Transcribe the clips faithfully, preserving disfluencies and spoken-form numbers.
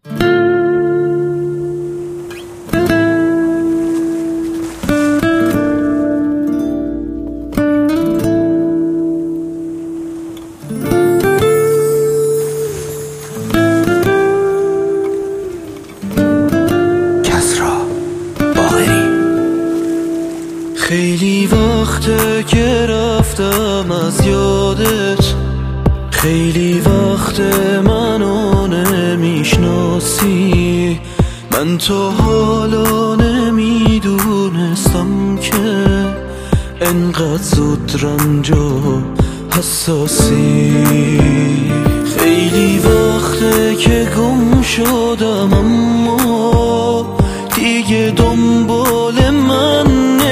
خیلی وقته که رفتم از یادت، خیلی وقته منو نمیشناسی. من تا حالا نمیدونستم که انقدر زود رنج و حساسی. خیلی وقته که گم شدم اما دیگه دنبال من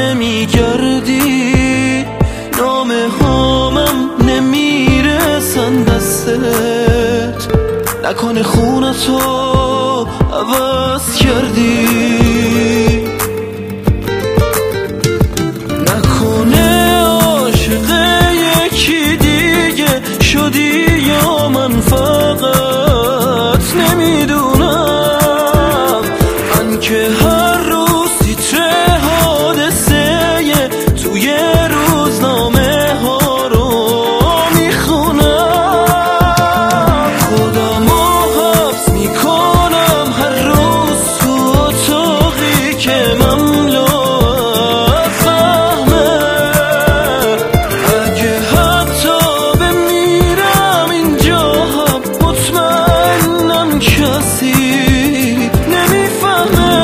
نمیگردی. نامه هامم نمیرسن دستت، نکنه خونتو عوض کردی، نکنه عاشق یکی دیگه شدی یا من فقط نمیدونم. من که هر روز تیتر حادثه توی روزنامه ها رو میخونم. خودمو حبس میکنم هر روز تو اتاقی که مملو از فهمه. اگه حتی بمیرم اینجا هم مطمئنم کسی نمیفهمه.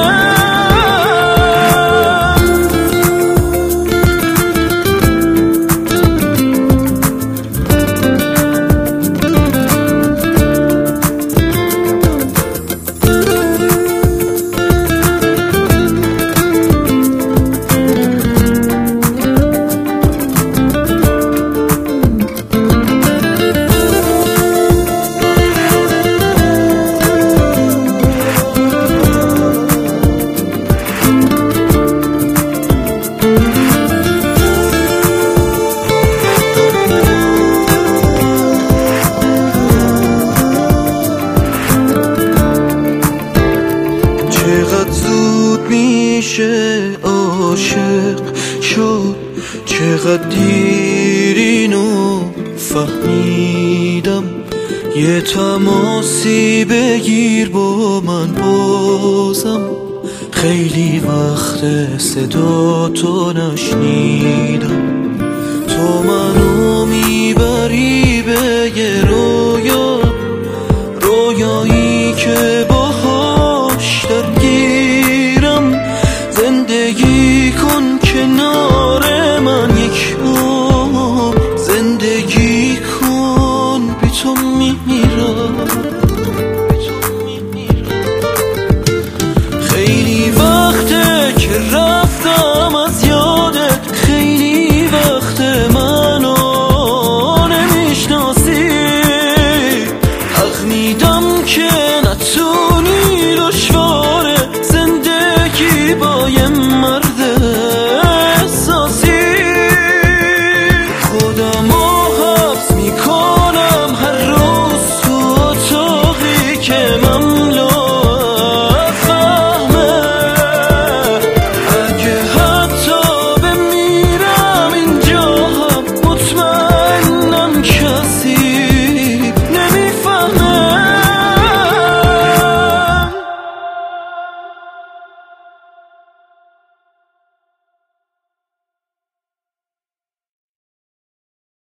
چقدر زود میشه عاشق شد، چقدر دیر اینو فهمیدم. یه تماسی بگیر با من بازم، خیلی وقت صدا تو نشنیدم. تو منو میبری به یه